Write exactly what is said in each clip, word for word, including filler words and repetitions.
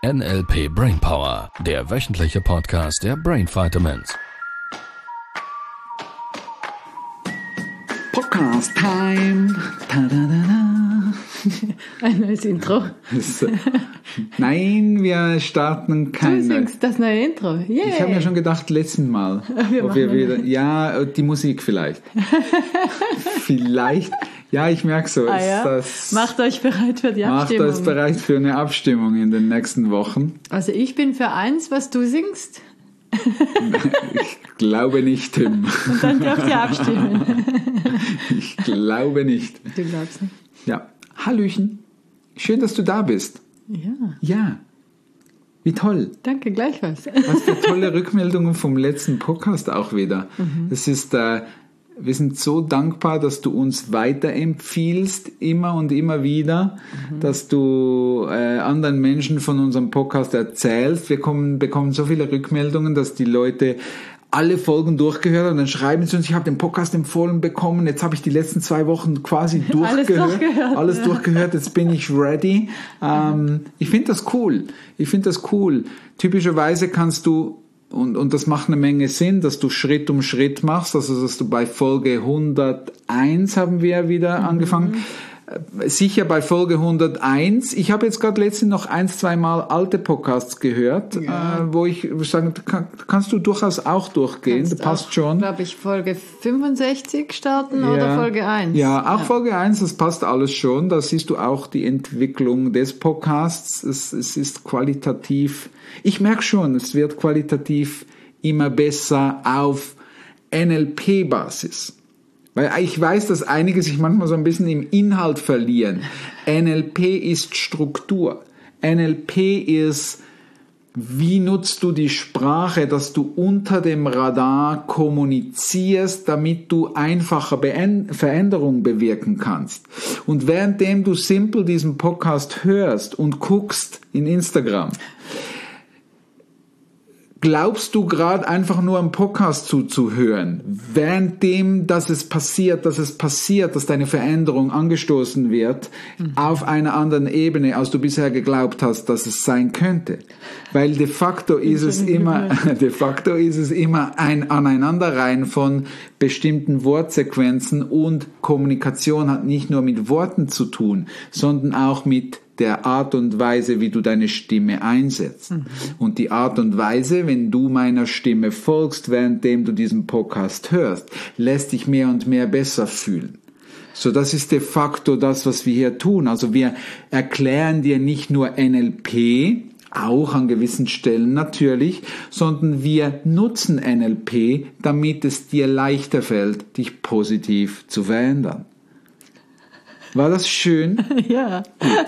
N L P Brainpower, der wöchentliche Podcast der Brain Vitamins. Podcast Time. Ein neues Intro. Nein, wir starten kein. Du singst das neue Intro. Yeah. Ich habe mir schon gedacht, letzten Mal. Wir ob wir wieder, ja, die Musik vielleicht. vielleicht. Ja, ich merke so. Ah, ja? das, macht euch bereit für die macht Abstimmung. Macht euch bereit für eine Abstimmung in den nächsten Wochen. Also ich bin für eins, was du singst. Ich glaube nicht, Tim. Und dann dürft ihr abstimmen. Ich glaube nicht. Du glaubst nicht? Ja. Hallöchen. Schön, dass du da bist. Ja. Ja. Wie toll. Danke, gleichfalls. Was für tolle Rückmeldungen vom letzten Podcast auch wieder. Mhm. Es ist, äh, wir sind so dankbar, dass du uns weiterempfiehlst, immer und immer wieder, mhm. dass du äh, anderen Menschen von unserem Podcast erzählst. Wir kommen, bekommen so viele Rückmeldungen, dass die Leute alle Folgen durchgehört haben und dann schreiben sie uns, ich habe den Podcast empfohlen bekommen, jetzt habe ich die letzten zwei Wochen quasi durchgehört, alles durchgehört, alles ja. durchgehört, jetzt bin ich ready. Ähm, ich finde das cool, ich finde das cool. Typischerweise kannst du, und, und das macht eine Menge Sinn, dass du Schritt um Schritt machst, also dass du bei Folge hunderteins haben wir wieder mhm. angefangen, sicher bei Folge hunderteins. Ich habe jetzt gerade letztens noch ein, zwei Mal alte Podcasts gehört, ja. äh, wo ich sagen, kann, kannst du durchaus auch durchgehen, das passt auch, schon. Glaube ich, Folge fünfundsechzig starten ja. oder Folge eins? Ja, auch ja. Folge eins, das passt alles schon. Da siehst du auch die Entwicklung des Podcasts. Es, es ist qualitativ, ich merke schon, es wird qualitativ immer besser auf N L P-Basis. Weil ich weiß, dass einige sich manchmal so ein bisschen im Inhalt verlieren. N L P ist Struktur. N L P ist, wie nutzt du die Sprache, dass du unter dem Radar kommunizierst, damit du einfacher Veränderungen bewirken kannst. Und währenddem du simpel diesen Podcast hörst und guckst in Instagram, glaubst du gerade einfach nur am Podcast zuzuhören, währenddem, dass es passiert, dass es passiert, dass deine Veränderung angestoßen wird, mhm. auf einer anderen Ebene, als du bisher geglaubt hast, dass es sein könnte. Weil de facto ist es immer, de facto ist es immer ein Aneinanderreihen von bestimmten Wortsequenzen und Kommunikation hat nicht nur mit Worten zu tun, sondern auch mit der Art und Weise, wie du deine Stimme einsetzt. Mhm. Und die Art und Weise, wenn du meiner Stimme folgst, währenddem du diesen Podcast hörst, lässt dich mehr und mehr besser fühlen. So, das ist de facto das, was wir hier tun. Also wir erklären dir nicht nur N L P, auch an gewissen Stellen natürlich, sondern wir nutzen N L P, damit es dir leichter fällt, dich positiv zu verändern. War das schön? Ja.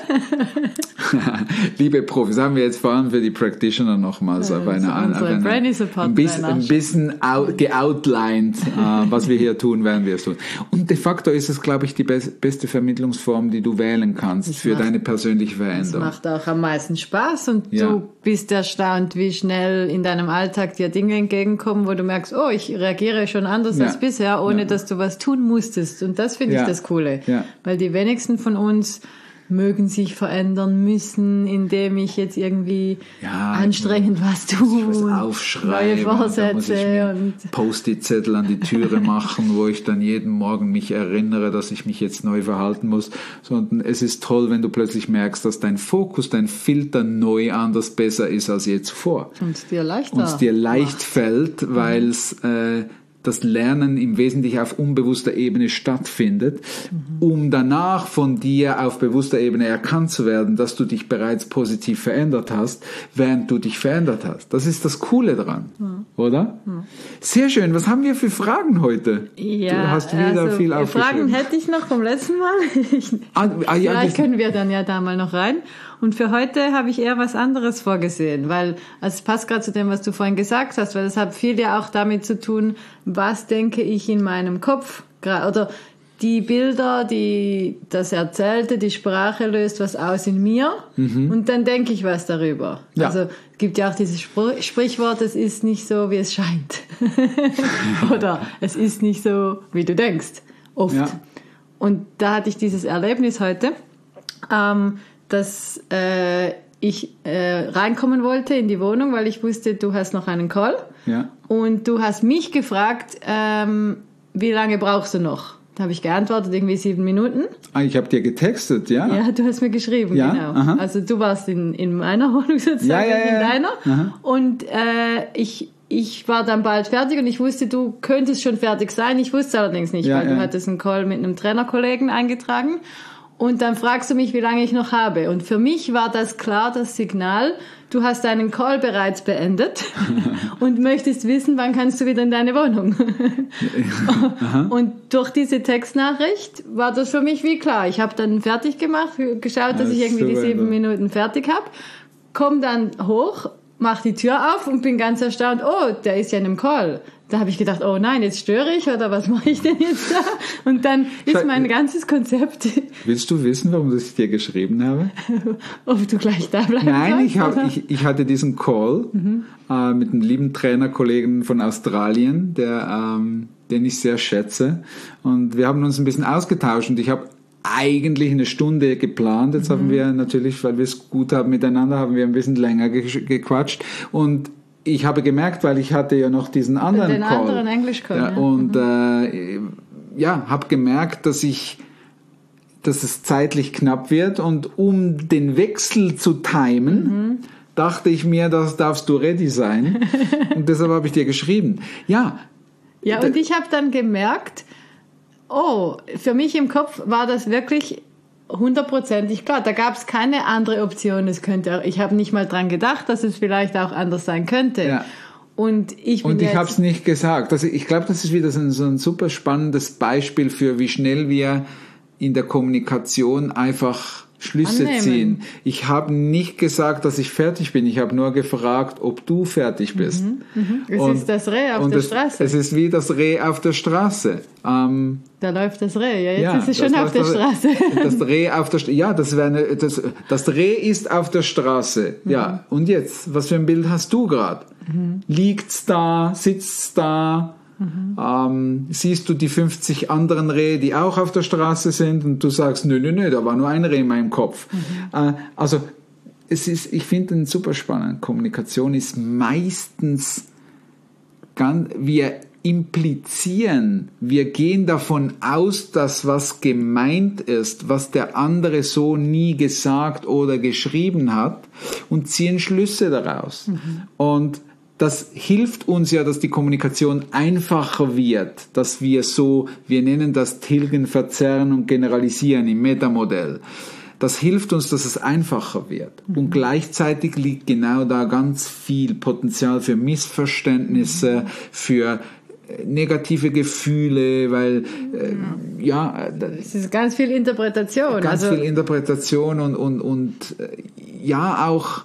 Liebe Profis, haben wir jetzt vor allem für die Practitioner nochmals ja, auf eine, eine, eine, ein bisschen, ein bisschen out, geoutlined, uh, was wir hier tun, werden wir es tun. Und de facto ist es, glaube ich, die be- beste Vermittlungsform, die du wählen kannst das für macht, deine persönliche Veränderung. Das macht auch am meisten Spaß und ja. du bist erstaunt, wie schnell in deinem Alltag dir Dinge entgegenkommen, wo du merkst, oh, ich reagiere schon anders ja. als bisher, ohne ja. dass du was tun musstest. Und das finde ja. ich das Coole. Ja. Weil die wenigsten von uns mögen sich verändern müssen, indem ich jetzt irgendwie ja, anstrengend was tue, was aufschreiben, neue Vorsätze und Post-it-Zettel an die Türe machen, wo ich dann jeden Morgen mich erinnere, dass ich mich jetzt neu verhalten muss, sondern es ist toll, wenn du plötzlich merkst, dass dein Fokus, dein Filter neu anders besser ist als je zuvor. Und es dir leichter Und es dir leicht macht. fällt, weil es äh, das Lernen im Wesentlichen auf unbewusster Ebene stattfindet, mhm. um danach von dir auf bewusster Ebene erkannt zu werden, dass du dich bereits positiv verändert hast, während du dich verändert hast. Das ist das Coole dran, mhm. oder? Mhm. Sehr schön. Was haben wir für Fragen heute? Ja, du hast wieder also viel aufgeschrieben. Fragen hätte ich noch vom letzten Mal. Ich, ah, ah, ja, vielleicht können wir dann ja da mal noch rein. Und für heute habe ich eher was anderes vorgesehen, weil also es passt gerade zu dem, was du vorhin gesagt hast, weil das hat viel ja auch damit zu tun, was denke ich in meinem Kopf, oder die Bilder, die das Erzählte, die Sprache löst was aus in mir mhm. und dann denke ich was darüber. Ja. Also es gibt ja auch dieses Spr- Sprichwort, es ist nicht so, wie es scheint. Oder es ist nicht so, wie du denkst, oft. Ja. Und da hatte ich dieses Erlebnis heute, ähm, dass äh, ich äh, reinkommen wollte in die Wohnung, weil ich wusste, du hast noch einen Call. Ja. Und du hast mich gefragt, ähm, wie lange brauchst du noch? Da habe ich geantwortet, irgendwie sieben Minuten. Ah, ich habe dir getextet, ja? Ja, du hast mir geschrieben, ja? genau. Aha. Also du warst in, in meiner Wohnung sozusagen, ja, ja, ja. in deiner. Aha. Und äh, ich, ich war dann bald fertig und ich wusste, du könntest schon fertig sein. Ich wusste allerdings nicht, ja, weil ja. du hattest einen Call mit einem Trainerkollegen eingetragen. Und dann fragst du mich, wie lange ich noch habe. Und für mich war das klar, das Signal, du hast deinen Call bereits beendet und möchtest wissen, wann kannst du wieder in deine Wohnung. Und durch diese Textnachricht war das für mich wie klar. Ich habe dann fertig gemacht, geschaut, dass ja, ich irgendwie die super, sieben Minuten fertig habe, komm dann hoch, mach die Tür auf und bin ganz erstaunt, oh, der ist ja in einem Call. Da habe ich gedacht, oh nein, jetzt störe ich oder was mache ich denn jetzt da? Und dann ist mein ganzes Konzept... Willst du wissen, warum ich dir geschrieben habe? Ob du gleich da bleibst? Nein, ich, hab, ich, ich hatte diesen Call mhm. äh, mit einem lieben Trainerkollegen von Australien, der, ähm, den ich sehr schätze. Und wir haben uns ein bisschen ausgetauscht und ich habe eigentlich eine Stunde geplant. Jetzt mhm. haben wir natürlich, weil wir es gut haben miteinander, haben wir ein bisschen länger ge- gequatscht. Und ich habe gemerkt, weil ich hatte ja noch diesen anderen Den Call. Den anderen Englisch-Call, ja. ja. Und mhm. äh, ja, habe gemerkt, dass ich dass es zeitlich knapp wird und um den Wechsel zu timen, mhm. dachte ich mir, das darfst du ready sein. Und deshalb habe ich dir geschrieben. Ja. Ja, und ich habe dann gemerkt, oh, für mich im Kopf war das wirklich hundertprozentig klar. Da gab es keine andere Option. Es könnte, ich habe nicht mal dran gedacht, dass es vielleicht auch anders sein könnte. Ja. Und ich, bin und ich jetzt habe es nicht gesagt. Also ich glaube, das ist wieder so ein, so ein super spannendes Beispiel für, wie schnell wir in der Kommunikation einfach Schlüsse annehmen. ziehen. Ich habe nicht gesagt, dass ich fertig bin. Ich habe nur gefragt, ob du fertig bist. Mhm, mhm. Es und, ist das Reh auf und der es, Straße. Es ist wie das Reh auf der Straße. Ähm, da läuft das Reh. Ja, jetzt ja, ist es schon auf der das, Straße. Das Reh auf der Straße. Ja, das wäre eine, das, das Reh ist auf der Straße. Mhm. Ja. Und jetzt, was für ein Bild hast du gerade? Mhm. Liegt's da? Sitzt da? Mhm. Ähm, siehst du die fünfzig anderen Rehe, die auch auf der Straße sind und du sagst, nö, nö, nö, da war nur ein Reh in meinem Kopf. Mhm. Äh, also es ist, ich finde es super spannend. Kommunikation ist meistens ganz, wir implizieren, wir gehen davon aus, dass was gemeint ist, was der andere so nie gesagt oder geschrieben hat und ziehen Schlüsse daraus. Mhm. Und das hilft uns ja, dass die Kommunikation einfacher wird, dass wir so, wir nennen das Tilgen, Verzerren und Generalisieren im Metamodell. Das hilft uns, dass es einfacher wird. Mhm. Und gleichzeitig liegt genau da ganz viel Potenzial für Missverständnisse, für negative Gefühle, weil äh, ja, es ist ganz viel Interpretation. Ganz also viel Interpretation und, und, und äh, ja auch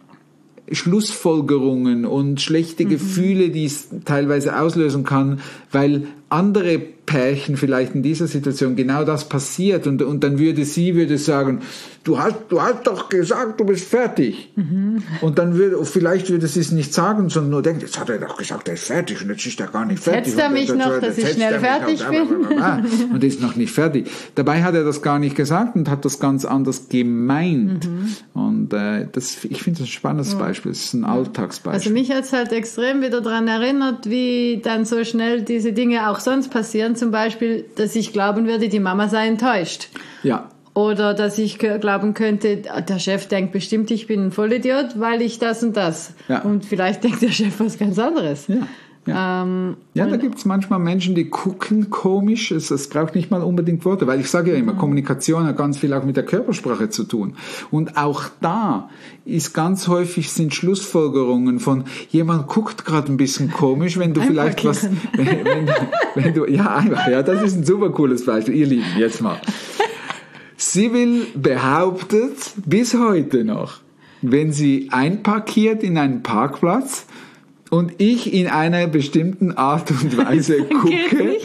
Schlussfolgerungen und schlechte mhm. Gefühle, die es teilweise auslösen kann, weil andere Pärchen vielleicht in dieser Situation genau das passiert und, und dann würde sie würde sagen, du hast, du hast doch gesagt, du bist fertig. Mhm. Und dann würde, vielleicht würde sie es nicht sagen, sondern nur denken, jetzt hat er doch gesagt, er ist fertig und jetzt ist er gar nicht fertig. Jetzt er mich und, noch, dass ich schnell fertig bin. Und ist noch nicht fertig. Dabei hat er das gar nicht gesagt und hat das ganz anders gemeint. Mhm. Und äh, das, ich finde das ein spannendes Beispiel. Das ist ein Alltagsbeispiel. Also mich hat es halt extrem wieder daran erinnert, wie dann so schnell diese Dinge auch sonst passieren. Zum Beispiel, dass ich glauben würde, die Mama sei enttäuscht. Ja. Oder dass ich glauben könnte, der Chef denkt bestimmt, ich bin ein Vollidiot, weil ich das und das. Ja. Und vielleicht denkt der Chef was ganz anderes. Ja. Ja, ähm, ja da gibt es manchmal Menschen, die gucken komisch. Es, es braucht nicht mal unbedingt Worte, weil ich sage ja immer, mhm. Kommunikation hat ganz viel auch mit der Körpersprache zu tun. Und auch da ist ganz häufig sind Schlussfolgerungen von, jemand guckt gerade ein bisschen komisch, wenn du vielleicht was, wenn, wenn, wenn du, ja einfach, ja, das ist ein super cooles Beispiel. Ihr Lieben, jetzt mal. Sibyl behauptet bis heute noch, wenn sie einparkiert in einen Parkplatz und ich in einer bestimmten Art und Weise gucke,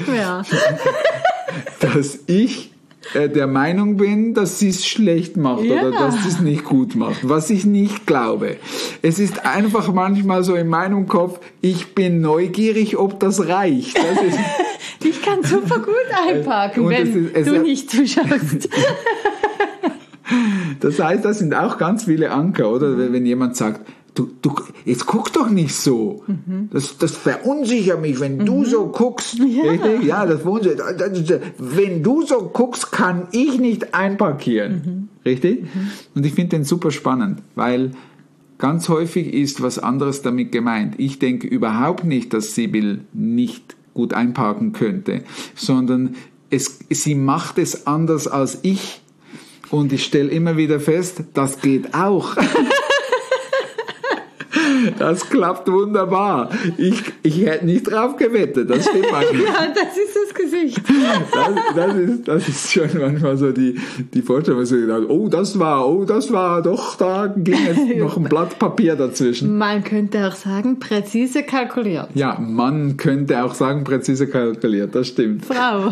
dass ich äh, der Meinung bin, dass sie es schlecht macht ja. oder dass sie es nicht gut macht, was ich nicht glaube. Es ist einfach manchmal so in meinem Kopf, ich bin neugierig, ob das reicht. Das ist ich kann super gut einparken, und wenn ist, du nicht zuschaust. Das heißt, das sind auch ganz viele Anker, oder? Mhm. Wenn jemand sagt, du, du, jetzt guck doch nicht so. Mhm. Das, das verunsichert mich, wenn mhm. du so guckst. Ja, richtig? Ja, das verunsichert. Wenn du so guckst, kann ich nicht einparkieren. Mhm. Richtig? Mhm. Und ich finde den super spannend, weil ganz häufig ist was anderes damit gemeint. Ich denke überhaupt nicht, dass Sibyl nicht gut einparken könnte, sondern es, sie macht es anders als ich. Und ich stelle immer wieder fest, das geht auch. Das klappt wunderbar. Ich, ich hätte nicht drauf gewettet, das stimmt eigentlich. Ja, das ist das Gesicht. Das, das, ist, das ist schon manchmal so die, die Vorstellung, wo ich gedacht, oh, das war, oh, das war, doch, da ging jetzt noch ein Blatt Papier dazwischen. Man könnte auch sagen, präzise kalkuliert. Ja, man könnte auch sagen, präzise kalkuliert, das stimmt. Frau.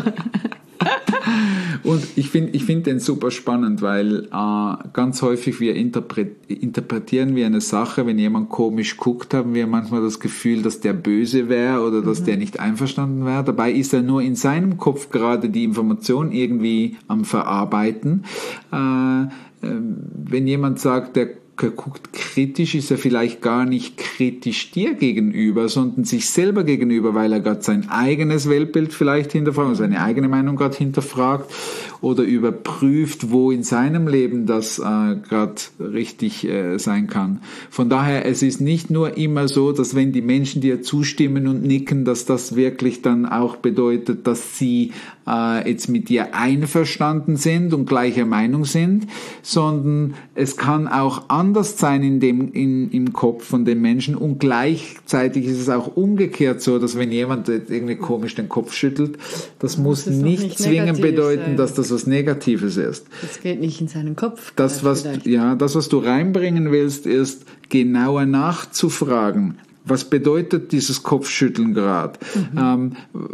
Und ich finde ich find den super spannend, weil äh, ganz häufig wir interpret- interpretieren wir eine Sache, wenn jemand komisch guckt, haben wir manchmal das Gefühl, dass der böse wäre oder dass mhm. der nicht einverstanden wäre. Dabei ist er nur in seinem Kopf gerade die Information irgendwie am Verarbeiten. Äh, äh, wenn jemand sagt, der guckt kritisch, ist er vielleicht gar nicht kritisch dir gegenüber, sondern sich selber gegenüber, weil er gerade sein eigenes Weltbild vielleicht hinterfragt, seine eigene Meinung gerade hinterfragt oder überprüft, wo in seinem Leben das äh, gerade richtig äh, sein kann. Von daher, es ist nicht nur immer so, dass wenn die Menschen dir zustimmen und nicken, dass das wirklich dann auch bedeutet, dass sie äh, jetzt mit dir einverstanden sind und gleicher Meinung sind, sondern es kann auch anders sein in dem, in, im Kopf von den Menschen und gleichzeitig ist es auch umgekehrt so, dass wenn jemand irgendwie komisch den Kopf schüttelt, das muss nicht, nicht zwingend bedeuten, sein. Dass das was Negatives ist. Das geht nicht in seinen Kopf. Das, was, ja, das, was du reinbringen willst, ist genauer nachzufragen. Was bedeutet dieses Kopfschütteln gerade? Mhm. Ähm,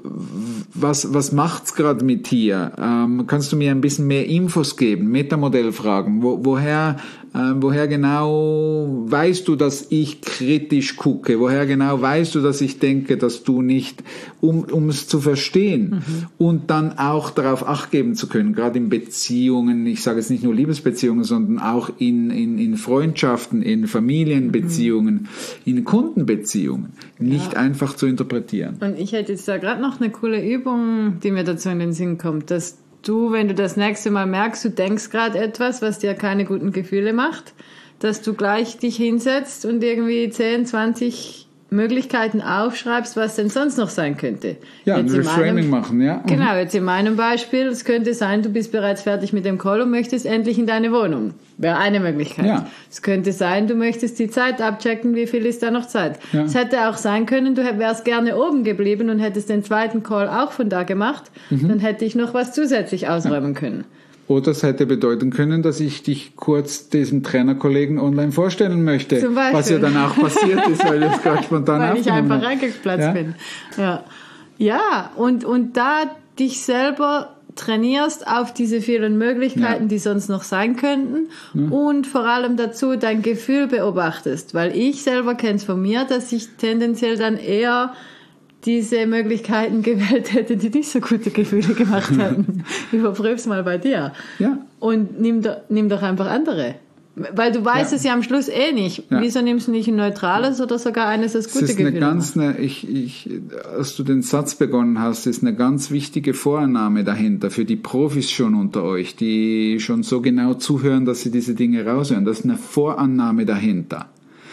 was was macht's gerade mit dir? Ähm, kannst du mir ein bisschen mehr Infos geben? Metamodellfragen. Wo, woher äh, woher genau weißt du, dass ich kritisch gucke? Woher genau weißt du, dass ich denke, dass du nicht, um um es zu verstehen mhm. und dann auch darauf Acht geben zu können, gerade in Beziehungen. Ich sage jetzt nicht nur Liebesbeziehungen, sondern auch in in in Freundschaften, in Familienbeziehungen, mhm. in Kundenbeziehungen. Beziehungen, nicht ja. einfach zu interpretieren. Und ich hätte jetzt da gerade noch eine coole Übung, die mir dazu in den Sinn kommt, dass du, wenn du das nächste Mal merkst, du denkst gerade etwas, was dir keine guten Gefühle macht, dass du gleich dich hinsetzt und irgendwie zehn, zwanzig Möglichkeiten aufschreibst, was denn sonst noch sein könnte. Ja, ein Reframing machen, ja. Mhm. Genau, jetzt in meinem Beispiel, es könnte sein, du bist bereits fertig mit dem Call und möchtest endlich in deine Wohnung. Wäre eine Möglichkeit. Ja. Es könnte sein, du möchtest die Zeit abchecken, wie viel ist da noch Zeit. Ja. Es hätte auch sein können, du wärst gerne oben geblieben und hättest den zweiten Call auch von da gemacht, mhm. dann hätte ich noch was zusätzlich ausräumen ja. können. Oder es hätte bedeuten können, dass ich dich kurz diesem Trainerkollegen online vorstellen möchte. Zum Beispiel. Was ja dann auch passiert ist, weil ich gerade spontan Weil ich einfach habe. reingeplatzt ja? bin. Ja, ja und, und da dich selber trainierst auf diese vielen Möglichkeiten, ja. die sonst noch sein könnten ja. und vor allem dazu dein Gefühl beobachtest. Weil ich selber kenne es von mir, dass ich tendenziell dann eher diese Möglichkeiten gewählt hätte, die nicht so gute Gefühle gemacht hätten. Überprüf's mal bei dir. Ja. Und nimm, do, nimm doch einfach andere. Weil du weißt ja. es ja am Schluss eh nicht. Ja. Wieso nimmst du nicht ein neutrales oder sogar eines, das gute Gefühle macht? Das ist eine ganz, eine, ich, ich, als du den Satz begonnen hast, ist eine ganz wichtige Vorannahme dahinter für die Profis schon unter euch, die schon so genau zuhören, dass sie diese Dinge raushören. Das ist eine Vorannahme dahinter.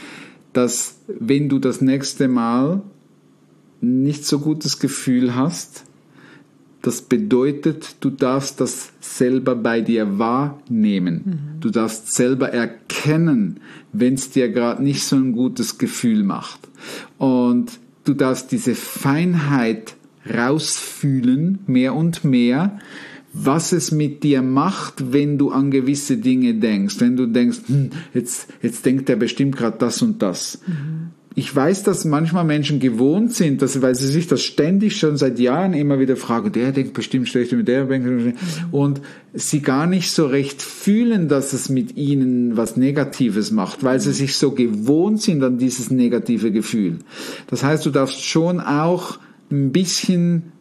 Dass, wenn du das nächste Mal nicht so gutes Gefühl hast, das bedeutet, du darfst das selber bei dir wahrnehmen. Mhm. Du darfst selber erkennen, wenn es dir gerade nicht so ein gutes Gefühl macht. Und du darfst diese Feinheit rausfühlen, mehr und mehr, was es mit dir macht, wenn du an gewisse Dinge denkst. Wenn du denkst, hm, jetzt, jetzt denkt er bestimmt gerade das und das. Mhm. Ich weiß, dass manchmal Menschen gewohnt sind, dass, weil sie sich das ständig schon seit Jahren immer wieder fragen, der denkt bestimmt schlecht mit der, und sie gar nicht so recht fühlen, dass es mit ihnen was Negatives macht, weil sie sich so gewohnt sind an dieses negative Gefühl. Das heißt, du darfst schon auch ein bisschen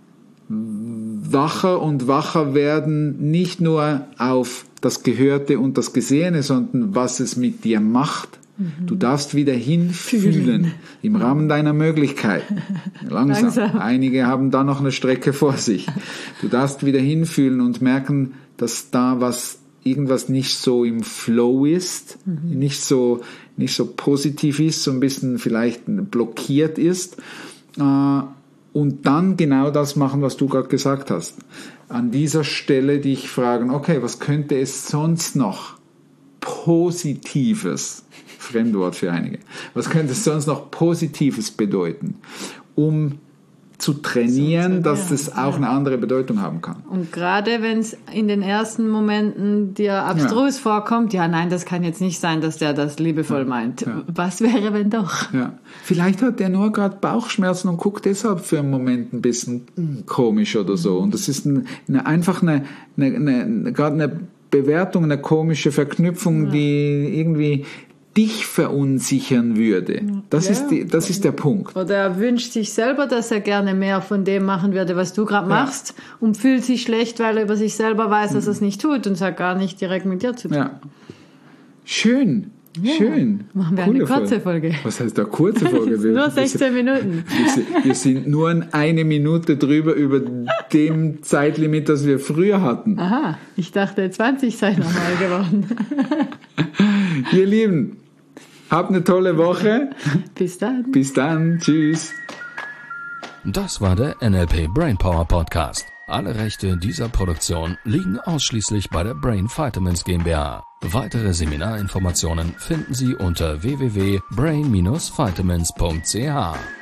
wacher und wacher werden, nicht nur auf das Gehörte und das Gesehene, sondern was es mit dir macht. Du darfst wieder hinfühlen im Rahmen deiner Möglichkeiten. Langsam. Langsam. Einige haben da noch eine Strecke vor sich. Du darfst wieder hinfühlen und merken, dass da was, irgendwas nicht so im Flow ist, mhm. nicht so, nicht so positiv ist, so ein bisschen vielleicht blockiert ist. Und dann genau das machen, was du gerade gesagt hast. An dieser Stelle dich fragen, okay, was könnte es sonst noch Positives, Fremdwort für einige, was könnte es sonst noch Positives bedeuten, um zu trainieren, so, dass das auch ja. eine andere Bedeutung haben kann. Und gerade wenn es in den ersten Momenten dir abstrus ja. vorkommt, ja nein, das kann jetzt nicht sein, dass der das liebevoll ja. meint. Ja. Was wäre, wenn doch? Ja. Vielleicht hat der nur gerade Bauchschmerzen und guckt deshalb für einen Moment ein bisschen komisch oder so. Und das ist ein, eine, einfach eine, eine, eine, gerade eine Bewertung, eine komische Verknüpfung, ja. die irgendwie dich verunsichern würde. Das, ja. ist, die, das ist der Punkt. Oder er wünscht sich selber, dass er gerne mehr von dem machen würde, was du gerade ja. machst, und fühlt sich schlecht, weil er über sich selber weiß, dass er es nicht tut, und es hat gar nicht direkt mit dir zu tun. Ja. Schön. Ja. Schön. Machen wir Coole eine kurze Folge. Folge. Was heißt da kurze Folge? Nur sechzehn Minuten. Wir sind nur eine Minute drüber über dem Zeitlimit, das wir früher hatten. Aha, ich dachte zwanzig sei normal geworden. Ihr Lieben, habt eine tolle Woche. Bis dann. Bis dann. Tschüss. Das war der N L P Brainpower Podcast. Alle Rechte dieser Produktion liegen ausschließlich bei der Brain Vitamins GmbH. Weitere Seminarinformationen finden Sie unter w w w punkt brain dash vitamins punkt c h.